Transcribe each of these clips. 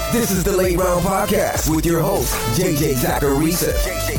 This is the Late Round Podcast with your host, JJ Zachariason.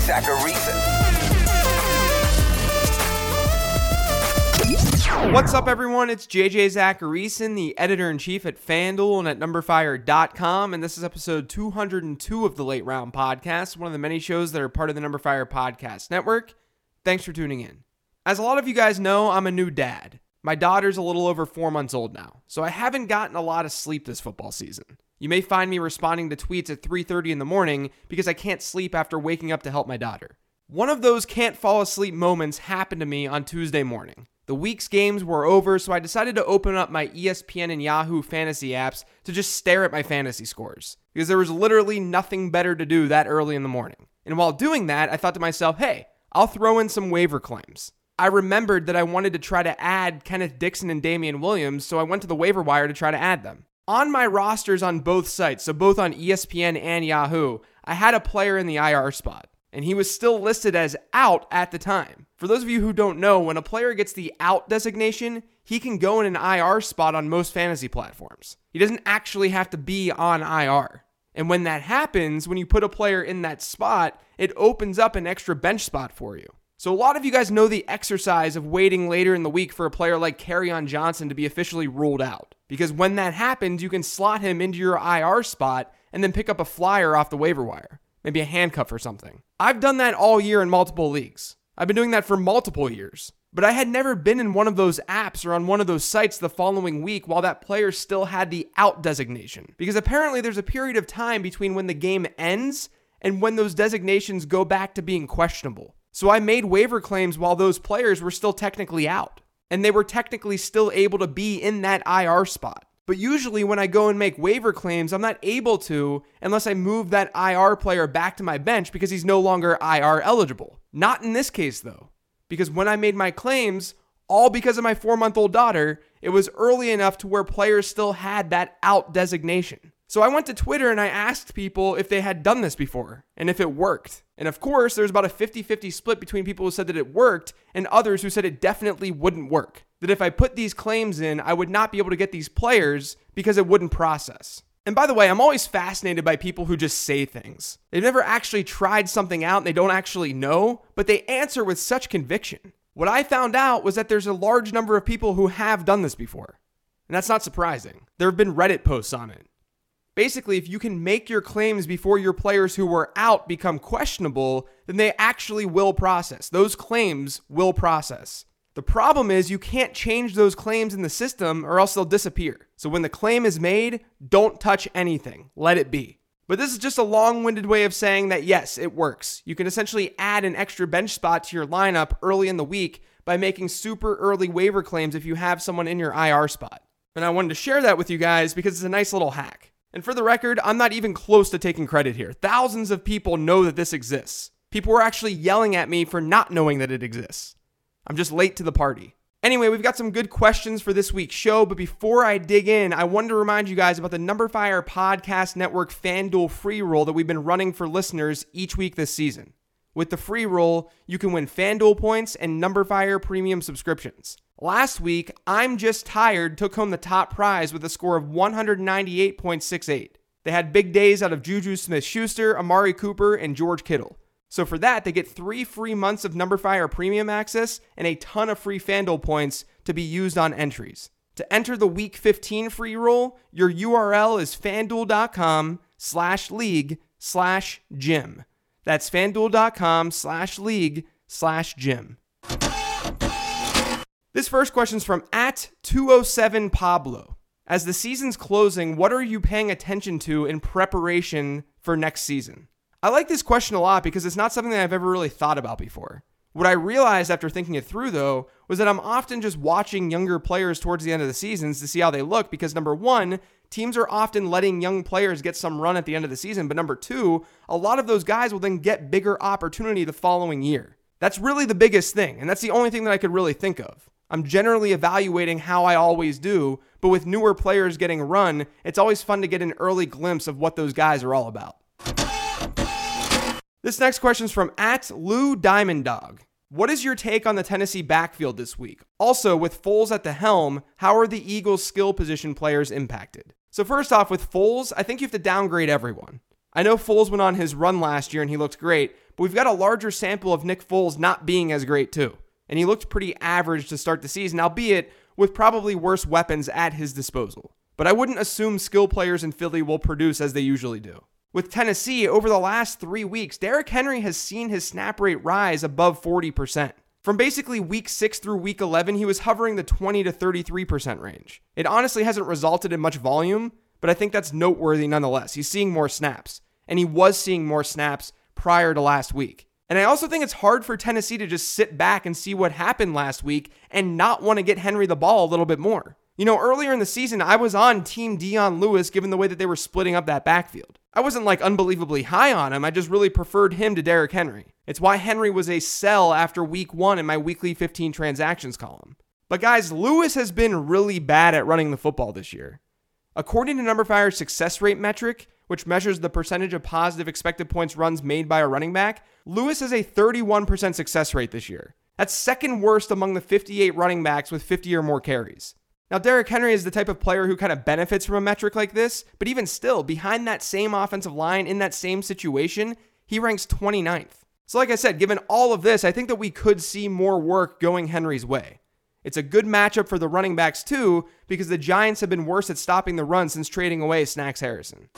What's up, everyone? It's JJ Zachariason, the editor-in-chief at FanDuel and at NumberFire.com, and this is episode 202 of the Late Round Podcast, one of the many shows that are part of the NumberFire Podcast Network. Thanks for tuning in. As a lot of you guys know, I'm a new dad. My daughter's a little over 4 months old now, so I haven't gotten a lot of sleep this football season. You may find me responding to tweets at 3:30 in the morning because I can't sleep after waking up to help my daughter. One of those can't fall asleep moments happened to me on Tuesday morning. The week's games were over, so I decided to open up my ESPN and Yahoo fantasy apps to just stare at my fantasy scores, because there was literally nothing better to do that early in the morning. And while doing that, I thought to myself, hey, I'll throw in some waiver claims. I remembered that I wanted to try to add Kenneth Dixon and Damian Williams, so I went to the waiver wire to try to add them. On my rosters on both sites, so both on ESPN and Yahoo, I had a player in the IR spot, and he was still listed as out at the time. For those of you who don't know, when a player gets the out designation, he can go in an IR spot on most fantasy platforms. He doesn't actually have to be on IR. And when that happens, when you put a player in that spot, it opens up an extra bench spot for you. So a lot of you guys know the exercise of waiting later in the week for a player like Kerryon Johnson to be officially ruled out. Because when that happens, you can slot him into your IR spot and then pick up a flyer off the waiver wire. Maybe a handcuff or something. I've done that all year in multiple leagues. I've been doing that for multiple years. But I had never been in one of those apps or on one of those sites the following week while that player still had the out designation. Because apparently there's a period of time between when the game ends and when those designations go back to being questionable. So I made waiver claims while those players were still technically out, and they were technically still able to be in that IR spot. But usually when I go and make waiver claims, I'm not able to unless I move that IR player back to my bench because he's no longer IR eligible. Not in this case though, because when I made my claims, all because of my 4-month-old daughter, it was early enough to where players still had that out designation. So I went to Twitter and I asked people if they had done this before and if it worked. And of course, there's about a 50-50 split between people who said that it worked and others who said it definitely wouldn't work. That if I put these claims in, I would not be able to get these players because it wouldn't process. And by the way, I'm always fascinated by people who just say things. They've never actually tried something out and they don't actually know, but they answer with such conviction. What I found out was that there's a large number of people who have done this before. And that's not surprising. There have been Reddit posts on it. Basically, if you can make your claims before your players who were out become questionable, then they actually will process. Those claims will process. The problem is you can't change those claims in the system or else they'll disappear. So when the claim is made, don't touch anything. Let it be. But this is just a long-winded way of saying that yes, it works. You can essentially add an extra bench spot to your lineup early in the week by making super early waiver claims if you have someone in your IR spot. And I wanted to share that with you guys because it's a nice little hack. And for the record, I'm not even close to taking credit here. Thousands of people know that this exists. People were actually yelling at me for not knowing that it exists. I'm just late to the party. Anyway, we've got some good questions for this week's show, but before I dig in, I wanted to remind you guys about the NumberFire Podcast Network FanDuel free roll that we've been running for listeners each week this season. With the free roll, you can win FanDuel points and NumberFire premium subscriptions. Last week, I'm Just Tired took home the top prize with a score of 198.68. They had big days out of Juju Smith-Schuster, Amari Cooper, and George Kittle. So for that, they get 3 free months of NumberFire premium access and a ton of free FanDuel points to be used on entries. To enter the Week 15 free roll, your URL is fanduel.com/league/gym. That's fanduel.com/league/gym. This first question is from @207Pablo. As the season's closing, what are you paying attention to in preparation for next season? I like this question a lot because it's not something that I've ever really thought about before. What I realized after thinking it through, though, was that I'm often just watching younger players towards the end of the seasons to see how they look because, number one, teams are often letting young players get some run at the end of the season, but number two, a lot of those guys will then get bigger opportunity the following year. That's really the biggest thing, and that's the only thing that I could really think of. I'm generally evaluating how I always do, but with newer players getting run, it's always fun to get an early glimpse of what those guys are all about. This next question is from @LouDiamondDog. What is your take on the Tennessee backfield this week? Also, with Foles at the helm, how are the Eagles' skill position players impacted? So first off, with Foles, I think you have to downgrade everyone. I know Foles went on his run last year and he looked great, but we've got a larger sample of Nick Foles not being as great too. And he looked pretty average to start the season, albeit with probably worse weapons at his disposal. But I wouldn't assume skill players in Philly will produce as they usually do. With Tennessee, over the last 3 weeks, Derrick Henry has seen his snap rate rise above 40%. From basically week 6 through week 11, he was hovering the 20 to 33% range. It honestly hasn't resulted in much volume, but I think that's noteworthy nonetheless. He's seeing more snaps, and he was seeing more snaps prior to last week. And I also think it's hard for Tennessee to just sit back and see what happened last week and not want to get Henry the ball a little bit more. You know, earlier in the season, I was on Team Dion Lewis given the way that they were splitting up that backfield. I wasn't like unbelievably high on him. I just really preferred him to Derrick Henry. It's why Henry was a sell after week 1 in my weekly 15 transactions column. But guys, Lewis has been really bad at running the football this year. According to NumberFire's success rate metric, which measures the percentage of positive expected points runs made by a running back, Lewis has a 31% success rate this year. That's second worst among the 58 running backs with 50 or more carries. Now, Derrick Henry is the type of player who kind of benefits from a metric like this, but even still, behind that same offensive line in that same situation, he ranks 29th. So like I said, given all of this, I think that we could see more work going Henry's way. It's a good matchup for the running backs too, because the Giants have been worse at stopping the run since trading away Snacks Harrison.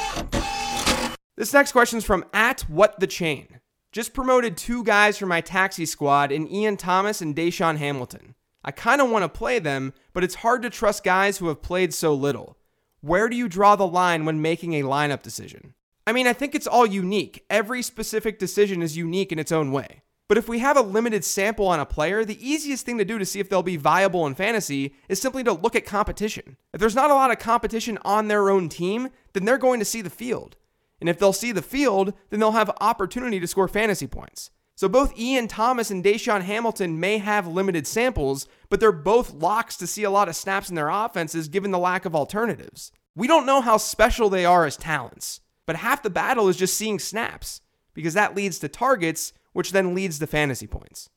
This next question is from @WhatTheChain. Just promoted 2 guys from my taxi squad in Ian Thomas and Deshaun Hamilton. I kind of want to play them, but it's hard to trust guys who have played so little. Where do you draw the line when making a lineup decision? I mean, I think it's all unique. Every specific decision is unique in its own way. But if we have a limited sample on a player, the easiest thing to do to see if they'll be viable in fantasy is simply to look at competition. If there's not a lot of competition on their own team, then they're going to see the field. And if they'll see the field, then they'll have opportunity to score fantasy points. So both Ian Thomas and Deshaun Hamilton may have limited samples, but they're both locks to see a lot of snaps in their offenses given the lack of alternatives. We don't know how special they are as talents, but half the battle is just seeing snaps, because that leads to targets, which then leads to fantasy points.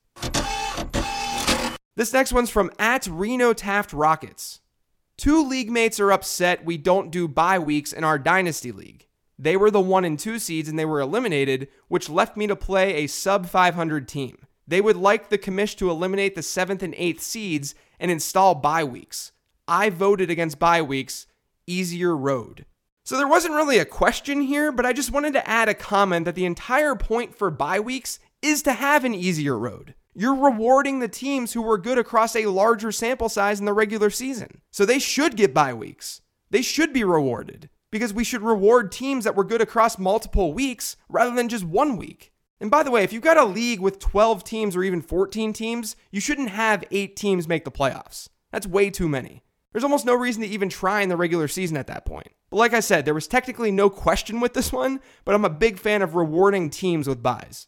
This next one's from @Reno Taft Rockets. 2 league mates are upset we don't do bye weeks in our Dynasty League. They were the 1 and 2 seeds and they were eliminated, which left me to play a sub 500 team. They would like the commish to eliminate the 7th and 8th seeds and install bye weeks. I voted against bye weeks. Easier road. So there wasn't really a question here, but I just wanted to add a comment that the entire point for bye weeks is to have an easier road. You're rewarding the teams who were good across a larger sample size in the regular season. So they should get bye weeks. They should be rewarded. Because we should reward teams that were good across multiple weeks rather than just 1 week. And by the way, if you've got a league with 12 teams or even 14 teams, you shouldn't have 8 teams make the playoffs. That's way too many. There's almost no reason to even try in the regular season at that point. But like I said, there was technically no question with this one, but I'm a big fan of rewarding teams with buys.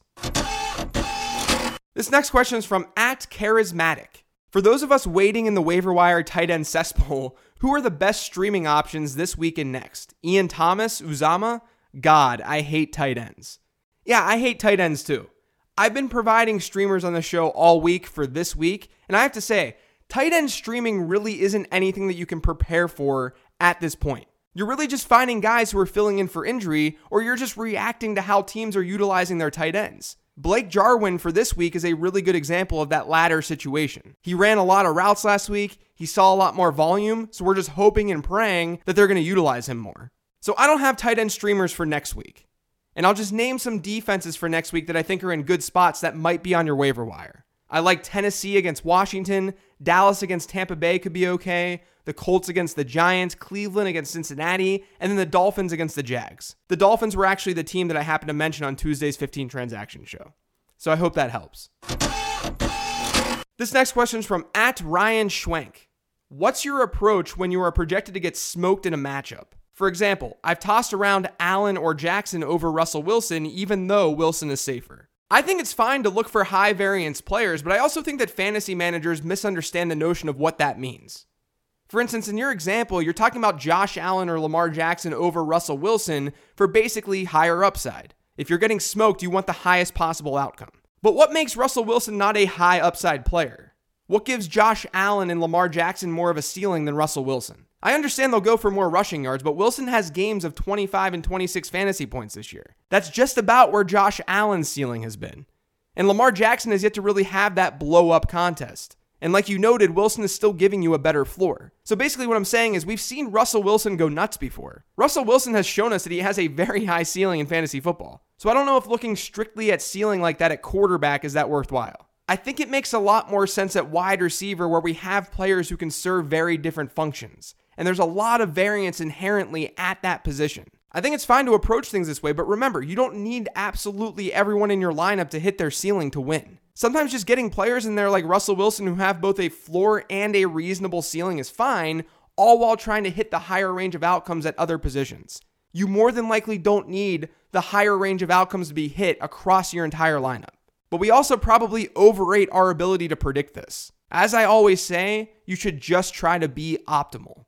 This next question is from @Charismatic. For those of us waiting in the waiver wire tight end cesspool, who are the best streaming options this week and next? Ian Thomas, Uzama? God, I hate tight ends. Yeah, I hate tight ends too. I've been providing streamers on the show all week for this week, and I have to say, tight end streaming really isn't anything that you can prepare for at this point. You're really just finding guys who are filling in for injury, or you're just reacting to how teams are utilizing their tight ends. Blake Jarwin for this week is a really good example of that latter situation. He ran a lot of routes last week. He saw a lot more volume, so we're just hoping and praying that they're going to utilize him more. So I don't have tight end streamers for next week. And I'll just name some defenses for next week that I think are in good spots that might be on your waiver wire. I like Tennessee against Washington. Dallas against Tampa Bay could be okay. The Colts against the Giants, Cleveland against Cincinnati, and then the Dolphins against the Jags. The Dolphins were actually the team that I happened to mention on Tuesday's 15 transaction show. So I hope that helps. This next question is from @Ryan Schwenk. What's your approach when you are projected to get smoked in a matchup? For example, I've tossed around Allen or Jackson over Russell Wilson, even though Wilson is safer. I think it's fine to look for high variance players, but I also think that fantasy managers misunderstand the notion of what that means. For instance, in your example, you're talking about Josh Allen or Lamar Jackson over Russell Wilson for basically higher upside. If you're getting smoked, you want the highest possible outcome. But what makes Russell Wilson not a high upside player? What gives Josh Allen and Lamar Jackson more of a ceiling than Russell Wilson? I understand they'll go for more rushing yards, but Wilson has games of 25 and 26 fantasy points this year. That's just about where Josh Allen's ceiling has been. And Lamar Jackson has yet to really have that blow-up contest. And like you noted, Wilson is still giving you a better floor. So basically what I'm saying is we've seen Russell Wilson go nuts before. Russell Wilson has shown us that he has a very high ceiling in fantasy football. So I don't know if looking strictly at ceiling like that at quarterback is that worthwhile. I think it makes a lot more sense at wide receiver where we have players who can serve very different functions. And there's a lot of variance inherently at that position. I think it's fine to approach things this way, but remember, you don't need absolutely everyone in your lineup to hit their ceiling to win. Sometimes just getting players in there like Russell Wilson who have both a floor and a reasonable ceiling is fine, all while trying to hit the higher range of outcomes at other positions. You more than likely don't need the higher range of outcomes to be hit across your entire lineup. But we also probably overrate our ability to predict this. As I always say, you should just try to be optimal.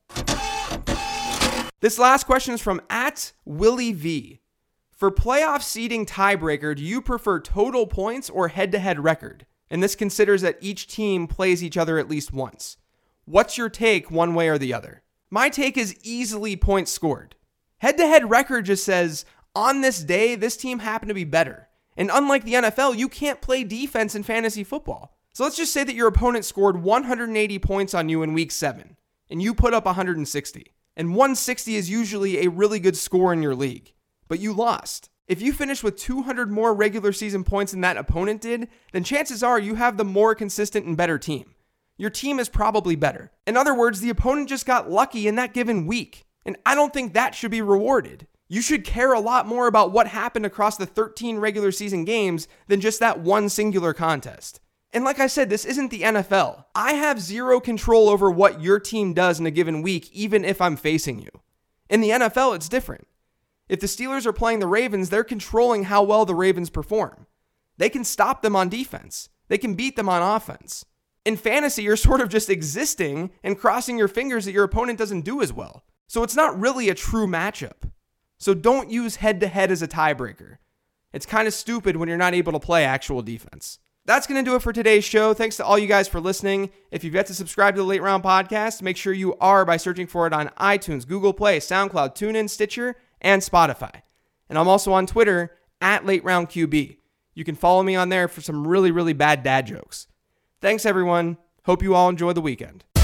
This last question is from @WillieV. For playoff seeding tiebreaker, do you prefer total points or head-to-head record? And this considers that each team plays each other at least once. What's your take one way or the other? My take is easily points scored. Head-to-head record just says, on this day, this team happened to be better. And unlike the NFL, you can't play defense in fantasy football. So let's just say that your opponent scored 180 points on you in week 7, and you put up 160. And 160 is usually a really good score in your league. But you lost. If you finish with 200 more regular season points than that opponent did, then chances are you have the more consistent and better team. Your team is probably better. In other words, the opponent just got lucky in that given week. And I don't think that should be rewarded. You should care a lot more about what happened across the 13 regular season games than just that one singular contest. And like I said, this isn't the NFL. I have zero control over what your team does in a given week, even if I'm facing you. In the NFL, it's different. If the Steelers are playing the Ravens, they're controlling how well the Ravens perform. They can stop them on defense. They can beat them on offense. In fantasy, you're sort of just existing and crossing your fingers that your opponent doesn't do as well. So it's not really a true matchup. So don't use head-to-head as a tiebreaker. It's kind of stupid when you're not able to play actual defense. That's going to do it for today's show. Thanks to all you guys for listening. If you've yet to subscribe to the Late Round Podcast, make sure you are by searching for it on iTunes, Google Play, SoundCloud, TuneIn, Stitcher, and Spotify. And I'm also on Twitter @LateRoundQB. You can follow me on there for some really, really bad dad jokes. Thanks, everyone. Hope you all enjoy the weekend.